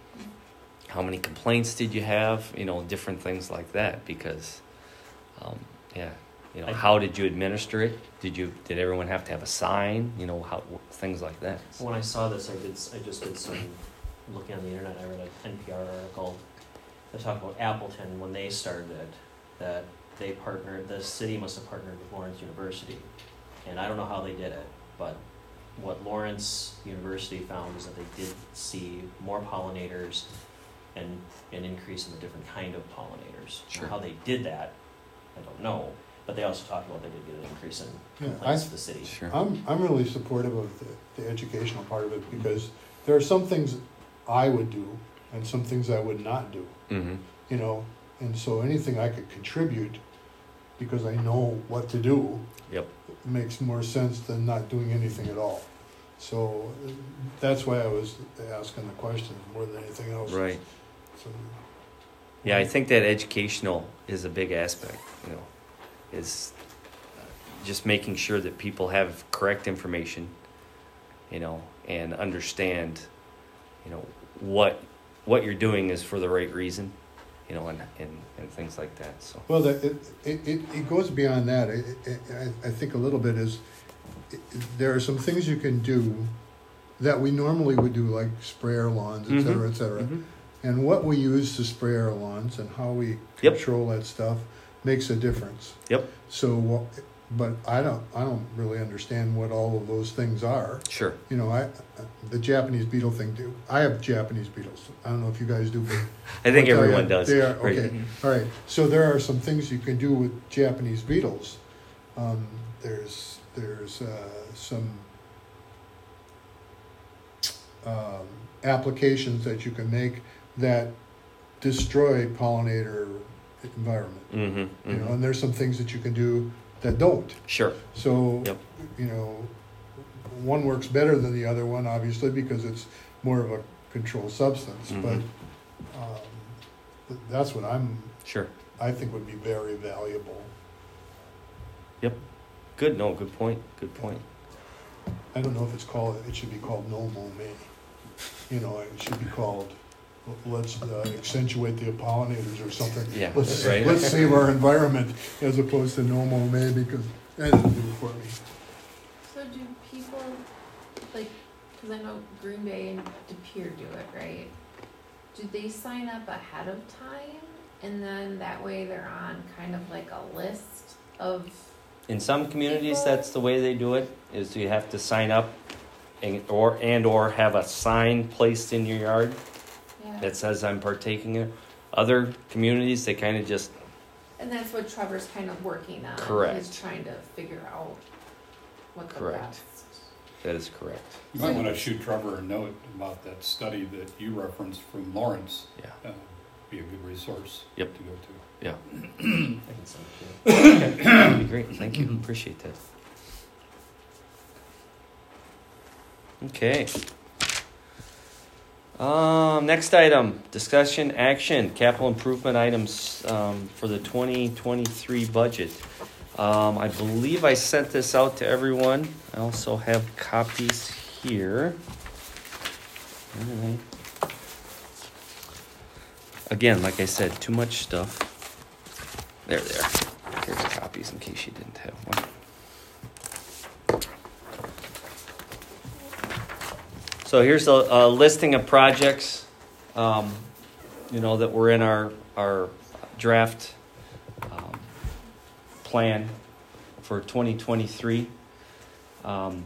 How many complaints did you have? You know, different things like that. Because, um, yeah, you know, I- how did you administer it? Did you did everyone have to have a sign? You know, how things like that. When I saw this, I did. s- I just did some looking on the internet. I read an N P R article that talked about Appleton when they started it. That they partnered. The city must have partnered with Lawrence University, and I don't know how they did it, but what Lawrence University found is that they did see more pollinators and an increase in the different kind of pollinators. Now, Sure. how they did that, I don't know. But they also talked about they did get an increase in Yeah, complaints I- to the city. Sure. I'm, I'm really supportive of the, the educational part of it because there are some things I would do and some things I would not do, Mm-hmm. you know, and so anything I could contribute because I know what to do Yep. makes more sense than not doing anything at all. So uh, that's why I was asking the questions more than anything else. Right. So, Yeah, I think that educational is a big aspect, you know, is uh, just making sure that people have correct information, you know, and understand, you know, what what you're doing is for the right reason, you know, and, and, and things like that. So Well, that, it, it, it it goes beyond that. It, it, I, I think a little bit is, it, there are some things you can do that we normally would do, like spray our lawns, et cetera, et cetera. Mhm. And what we use to spray our lawns and how we Yep. control that stuff makes a difference. Yep. So, but I don't, I don't really understand what all of those things are. Sure. You know, I, the Japanese beetle thing too. I have Japanese beetles. I don't know if you guys do, but I think I'll tell everyone you, does. They are, right? okay, all right. So there are some things you can do with Japanese beetles. Um, there's there's uh, some um, applications that you can make that destroy pollinator environment. Mm-hmm. You know, and there's some things that you can do that don't. Sure. So, Yep. you know, one works better than the other one, obviously, because it's more of a controlled substance. Mhm. But um, th- that's what I'm, Sure. I think would be very valuable. Good. No, good point. Good point. I don't know if it's called, it should be called no mow me. You know, it should be called, let's uh, accentuate the pollinators or something. Yeah, Let's, right. let's save our environment as opposed to no mow me, because that doesn't do it for me. So do people, like, because I know Green Bay and De Pere do it, right? Do they sign up ahead of time? And then that way they're on kind of like a list of, In some communities, People- that's the way they do it. Is you have to sign up, and or and or have a sign placed in your yard yeah. that says I'm partaking in it. Other communities, they kind of just And that's what Trevor's kind of working on. Correct. Is trying to figure out what the Correct. best. that is correct. You might want to shoot Trevor a note about that study that you referenced from Lawrence. Yeah. Uh, be a good resource Yep. to go to. Yeah. I can send it to you. Okay. That'd be great. Thank you. Appreciate that. Okay. Um, next item, discussion action, capital improvement items um, for the twenty twenty-three budget. Um, I believe I sent this out to everyone. I also have copies here. All right. Again, like I said, too much stuff. There, there. Here's the copies in case you didn't have one. So here's a, a listing of projects, um, you know, that were in our our draft um, plan for twenty twenty-three. Um,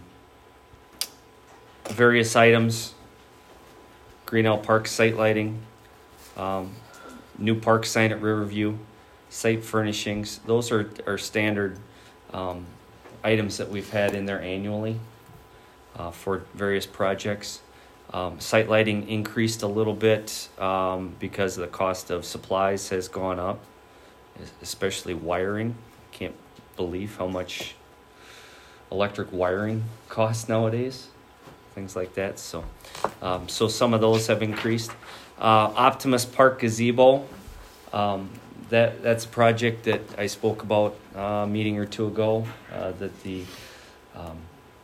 various items, Greenell Park site lighting, um, new park sign at Riverview, site furnishings. Those are, are standard um, items that we've had in there annually uh, for various projects. Um, site lighting increased a little bit um, because the cost of supplies has gone up, especially wiring. Can't believe how much electric wiring costs nowadays, things like that. So, um, so some of those have increased. Uh, Optimus Park gazebo, um, that that's a project that I spoke about uh, a meeting or two ago. Uh, that the um,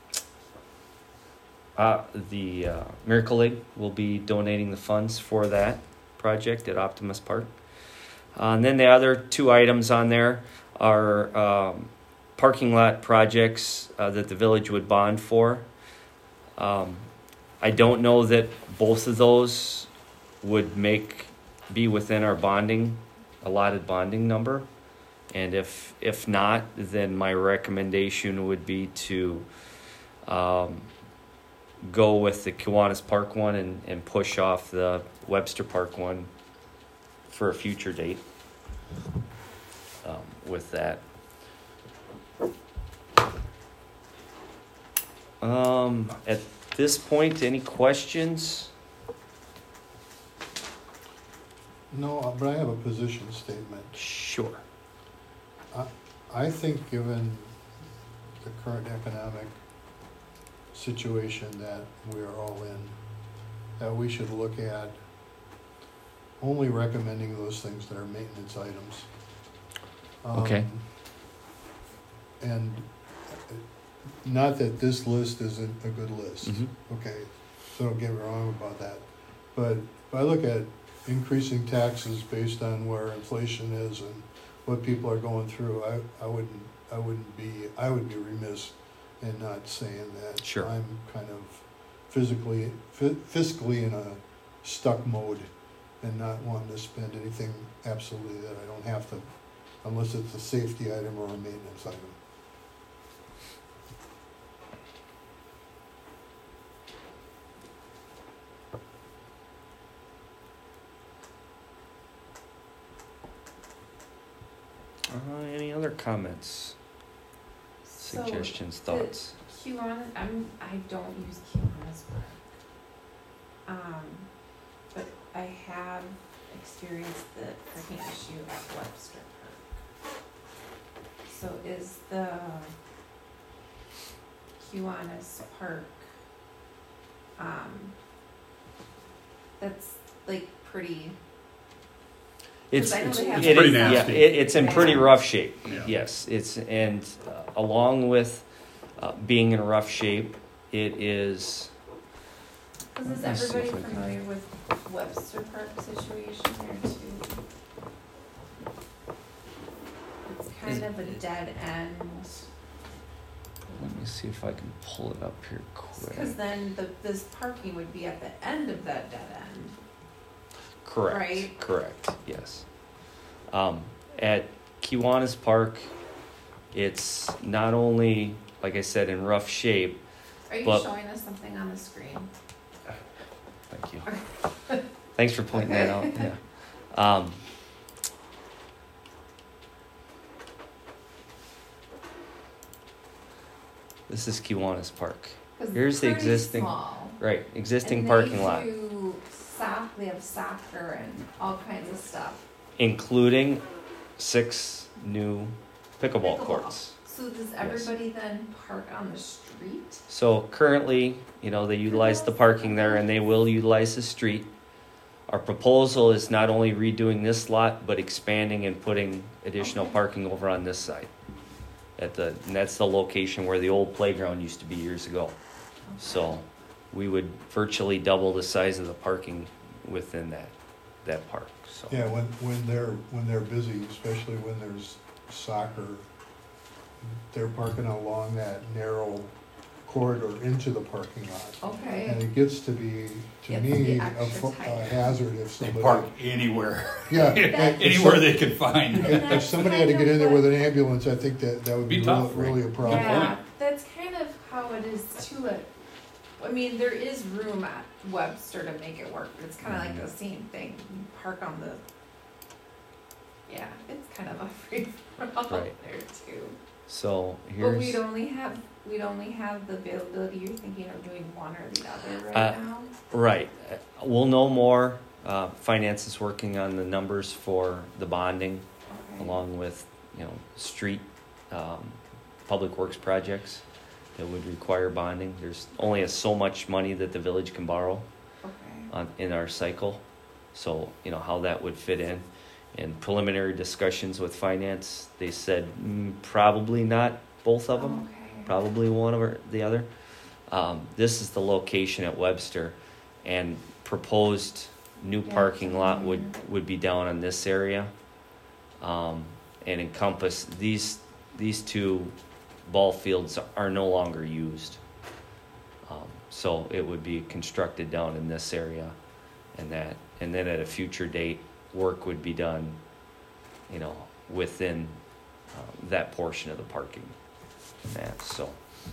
uh, the uh, Miracle League will be donating the funds for that project at Optimus Park. Uh, and then the other two items on there are um, parking lot projects uh, that the village would bond for. Um, I don't know that both of those would make be within our bonding, allotted bonding number. And if if not, then my recommendation would be to um, go with the Kiwanis Park one and, and push off the Webster Park one for a future date um, with that. Um, at this point, any questions? No, but I have a position statement. Sure. I think given the current economic situation that we are all in, that we should look at only recommending those things that are maintenance items. Okay. Um, And not that this list isn't a good list, Mhm. okay, so don't get me wrong about that. But if I look at increasing taxes based on where inflation is and what people are going through, I, I wouldn't, I wouldn't be, I would be remiss in not saying that. Sure. I'm kind of physically, fi- fiscally in a stuck mode and not wanting to spend anything absolutely that I don't have to, unless it's a safety item or a maintenance item. Uh, any other comments, So, suggestions, the thoughts? Kiwanis, I'm, I don't use Kiwanis Park. Um, but I have experienced the parking issue at Webster Park. So is the Kiwanis Park, um, that's like pretty, It's, I know it's, they have- it It's pretty is- yeah, nasty. it, it's in pretty Yeah. rough shape. Yeah. Yes, it's, and uh, along with uh, being in rough shape, it is, cause is Let me see everybody if I can- familiar with Webster Park situation there too? It's kind of a dead end, let me see if I can pull it up here quick. cause then the, this parking would be at the end of that dead end. Correct. Right? Correct. Yes. Um, at Kiwanis Park, it's not only, like I said, in rough shape. Are you But- showing us something on the screen? Thank you. Thanks for pointing that out. Yeah. Um, this is Kiwanis Park. 'Cause Here's it's the pretty existing- small. Right. Existing And parking they lot, do soc- they have soccer and all kinds of stuff. including six new pickleball Pickleball. courts. So does everybody then park on the street? So currently, you know, they utilize the parking there and they will utilize the street. Our proposal is not only redoing this lot, but expanding and putting additional Okay. parking over on this side. At the, and that's the location where the old playground used to be years ago. So we would virtually double the size of the parking within that, that park, so. Yeah, when, when they're, when they're busy, especially when there's soccer, they're parking along that narrow corridor into the parking lot. Okay. And right? it gets to be, to Gets me, to be a extra fo- a tight. hazard if They somebody. park anywhere, Yeah. That- if anywhere some- they can find. If, if That's somebody had to kind get of in there with what- an ambulance, I think that, that would Be be tough, really, really a problem. Yeah, point. that's kind of how it is too. It, I mean, there is room at Webster to make it work, but it's kind of like the same thing. You park on the. Yeah, it's kind of a free for all Right. there too. So But we'd here's, only have we'd only have the availability. You're thinking of doing one or the other right Uh, now. right, Uh, we'll know more. Uh, finance is working on the numbers for the bonding, Okay. along with, you know, street, um, public works projects that would require bonding. There's only a so much money that the village can borrow Okay. on, in our cycle. So, you know, how that would fit in. In preliminary discussions with finance, they said mm, probably not both of them, Okay. probably one or the other. Um, this is the location at Webster, and proposed new Yeah, parking lot would, familiar. would be down in this area. Um, and encompass, these, these two ball fields are no longer used. Um, so it would be constructed down in this area and that, and then at a future date, work would be done, you know, within um, that portion of the parking and that, so.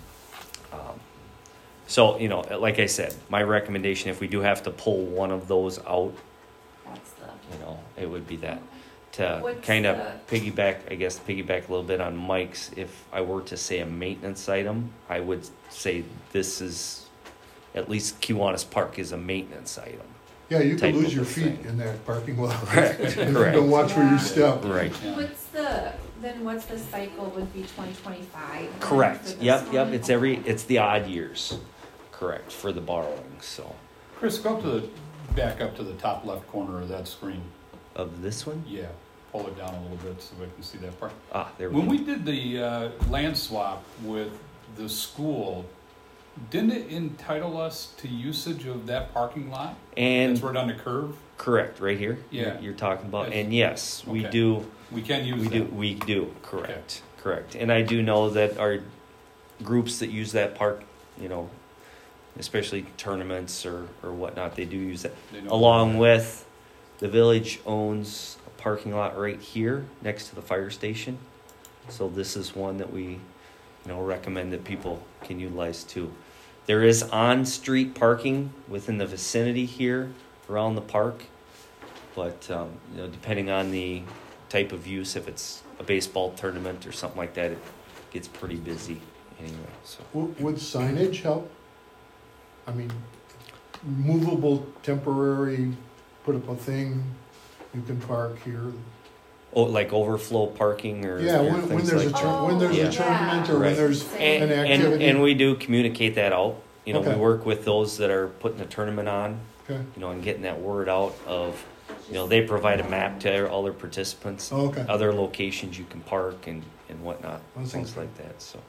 Um, so, you know, like I said, my recommendation, if we do have to pull one of those out, That's the. you know, it would be that. To What's kind of the- piggyback, I guess, piggyback a little bit on Mike's, if I were to say a maintenance item, I would say this is, at least Kiwanis Park is a maintenance item. Yeah, you Type could lose of your a feet thing. in that parking lot. Correct, If you correct. don't watch where Yeah. you step. Right. Yeah. What's the then? What's the cycle? Would be twenty twenty five. Correct. Yep, yep. It's every, it's the odd years. Correct, for the borrowing, so. Chris, go up to the, back up to the top left corner of that screen. Of this one? Yeah, pull it down a little bit so we can see that part. Ah, there we When go. we did the uh, land swap with the school, didn't it entitle us to usage of that parking lot? And, It's right on the curve. correct, right here? You're- Yeah. You're talking about, Yes. and yes, we Okay. do. We can use We that. do, we do, correct, correct. And I do know that our groups that use that park, you know, especially tournaments or, or whatnot, they do use that. They know Along that. with, the village owns a parking lot right here next to the fire station. So this is one that we, you know, recommend that people can utilize too. There is on-street parking within the vicinity here around the park. But, um, you know, depending on the type of use, if it's a baseball tournament or something like that, it gets pretty busy anyway, so. Would would signage help? I mean, movable, temporary, put up a thing, you can park here. Oh, like overflow parking or, Yeah, or when, when things there's a, like tur- when there's Yeah. a tournament or Right. when there's And, an and, activity. and we do communicate that out. You know, we Okay. work with those that are putting the tournament on, Okay, you know, and getting that word out of, you know, they provide a map to all their participants, oh, okay. other locations you can park and, and whatnot, That sounds things good. like that, so.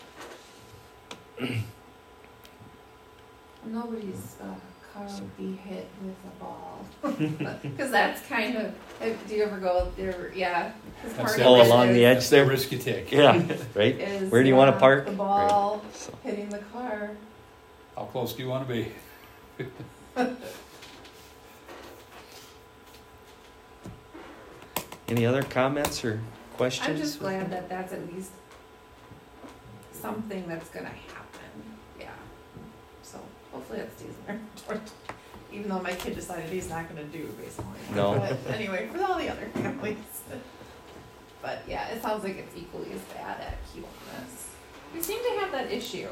Nobody's uh, car would be hit with a ball. Because that's kind of. if- Do you ever go there? Yeah. 'cause That's part the- of Oh, it along the is- edge That's the there? risk you take. Yeah, right? is, Where do you wanna yeah, park? The ball So. hitting the car. How close do you want to be? Any other comments or questions? I'm just glad that that's at least something that's gonna happen. Yeah. So hopefully it stays there. Even though my kid decided he's not gonna do baseball anymore. No. But anyway, for all the other families. But yeah, it sounds like it's equally as bad at Kiwanis. We seem to have that issue.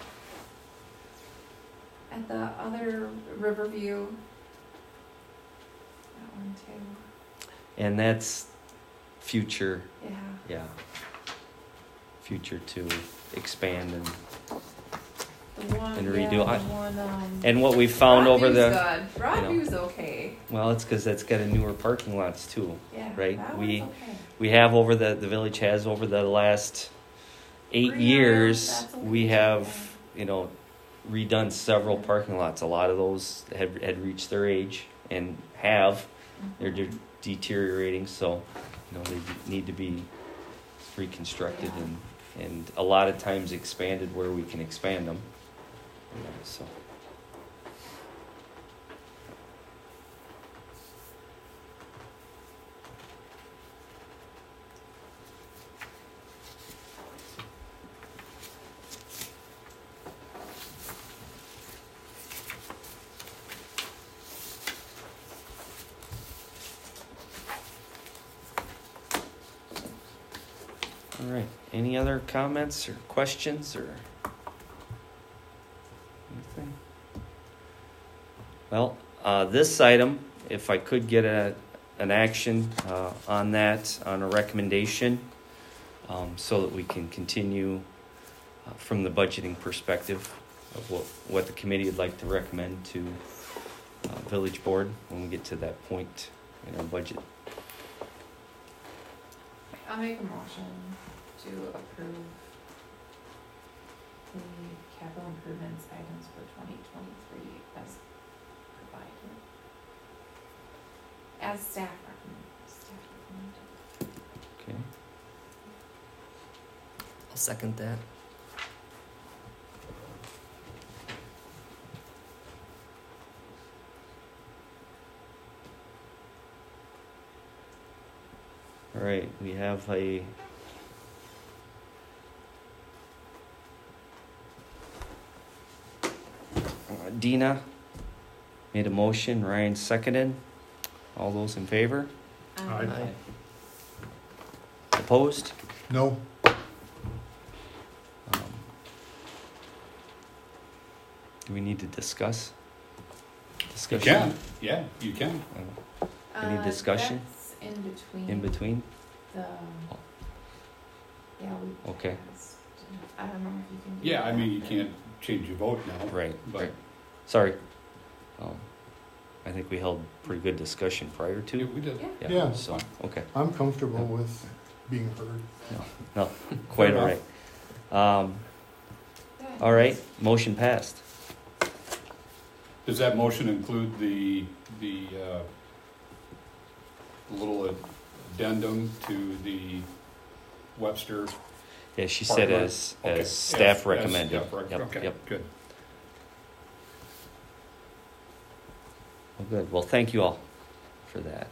At the other Riverview. That one too. And that's future, Yeah. yeah. Future to expand and, The one, And yeah, redo. I- the one, um. and what we found over Broadview's the, good. you know. Broadview's okay. well, it's cause that's got a newer parking lots too. Yeah. Right, That we- one's okay. We have over the, the village has over the last eight Yeah, years, that's okay. we have, you know, redone several parking lots. A lot of those had, had reached their age and have, they're de- deteriorating, so, you know, they need to be reconstructed Yeah. and, and a lot of times expanded where we can expand them. You know, so, All right. Any other comments or questions or anything? Well, uh, this item, if I could get a, an action uh, on that, on a recommendation, um, so that we can continue uh, from the budgeting perspective of what, what the committee would like to recommend to uh, village board when we get to that point in our budget. I'll make a motion to approve the capital improvements items for twenty twenty-three as provided. As staff recommend, staff recommended. Okay. I'll second that. All right, we have a uh, Dina made a motion, Ryan seconded. All those in favor? Um, Aye. Aye. Opposed? No, Um, do we need to discuss? You Discussion? can, yeah, you can. Uh, Any uh, discussion? That's in between. In between? The, yeah, we. Okay. passed. I don't know if you can do Yeah, I that, mean, you but- can't change your vote now. Right, But right. Sorry. Um, I think we held pretty good discussion prior yeah, to. we did. Yeah. Yeah. So, okay. I'm comfortable with being heard. No, quite Fair all right. Um, Yeah, all right, motion passed. Does that motion include the, the, uh, little addendum to the Webster? Yeah, she Part said of it? as, Okay. as staff As- recommended. as staff rec- Yep, Okay, yep. good. Well, good. Well, thank you all for that.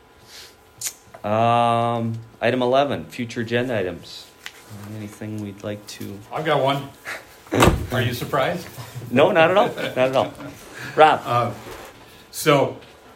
Um, item eleven, future agenda items. Anything we'd like to? I've got one. Are you surprised? No, not at all. Not at all. Rob. Uh, So,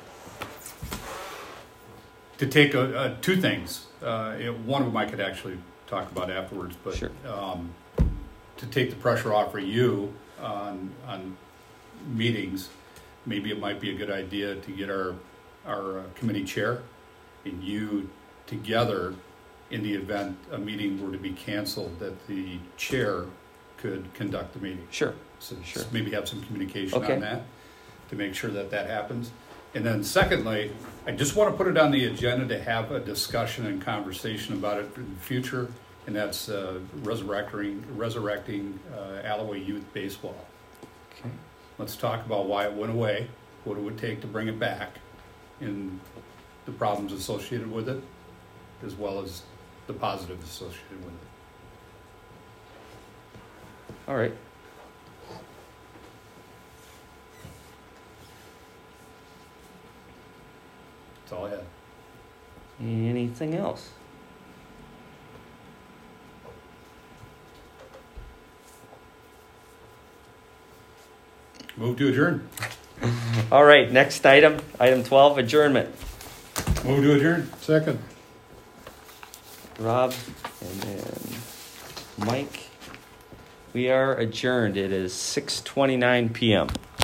to take a, uh, two things, uh, it- one of them I could actually talk about afterwards, but Sure. um, to take the pressure off for you on, on meetings, maybe it might be a good idea to get our, our uh, committee chair and you together in the event a meeting were to be canceled, that the chair could conduct the meeting. Sure. So Sure. maybe have some communication Okay. on that to make sure that that happens. And then secondly, I just want to put it on the agenda to have a discussion and conversation about it in the future, and that's uh, resurrecting, resurrecting uh, Alloway Youth Baseball. Okay. Let's talk about why it went away, what it would take to bring it back, and the problems associated with it, as well as the positives associated with it. All right. That's all I had. Anything else? Move to adjourn. All right, next item, item twelve, adjournment. Move to adjourn. Second. Rob and then Mike. We are adjourned. It is six twenty-nine p.m.